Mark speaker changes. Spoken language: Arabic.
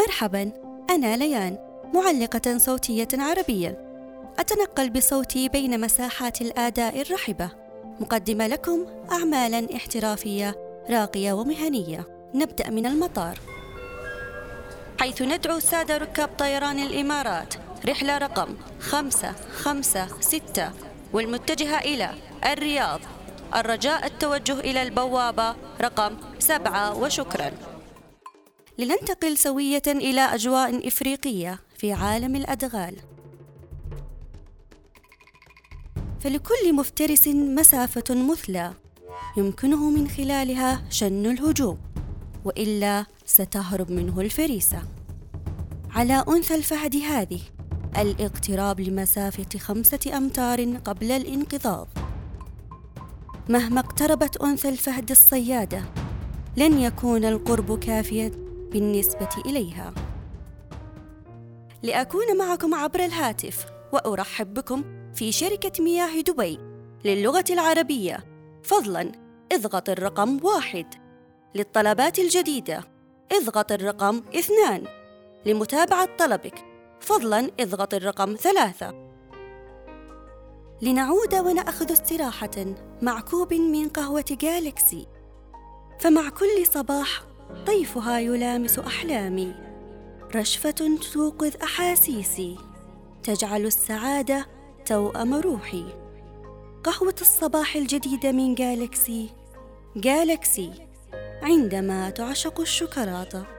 Speaker 1: مرحباً، أنا ليان، معلقة صوتية عربية، أتنقل بصوتي بين مساحات الآداء الرحبة، مقدمة لكم أعمالاً احترافية راقية ومهنية. نبدأ من المطار، حيث ندعو السادة ركاب طيران الإمارات رحلة رقم 556 والمتجهة إلى الرياض، الرجاء التوجه إلى البوابة رقم 7 وشكراً. لننتقل سوية إلى أجواء إفريقية في عالم الأدغال، فلكل مفترس مسافة مثلى يمكنه من خلالها شن الهجوم، وإلا ستهرب منه الفريسة. على أنثى الفهد هذه الاقتراب لمسافة 5 أمتار قبل الانقضاض. مهما اقتربت أنثى الفهد الصيادة لن يكون القرب كافيا بالنسبة إليها. لأكون معكم عبر الهاتف وأرحب بكم في شركة مياه دبي للغة العربية، فضلاً اضغط الرقم 1. للطلبات الجديدة اضغط الرقم 2. لمتابعة طلبك فضلاً اضغط الرقم 3. لنعود ونأخذ استراحة مع كوب من قهوة جالكسي، فمع كل صباح طيفها يلامس أحلامي، رشفة توقظ أحاسيسي، تجعل السعادة توأم روحي. قهوة الصباح الجديدة من جالكسي، جالكسي، عندما تعشق الشوكولاتة.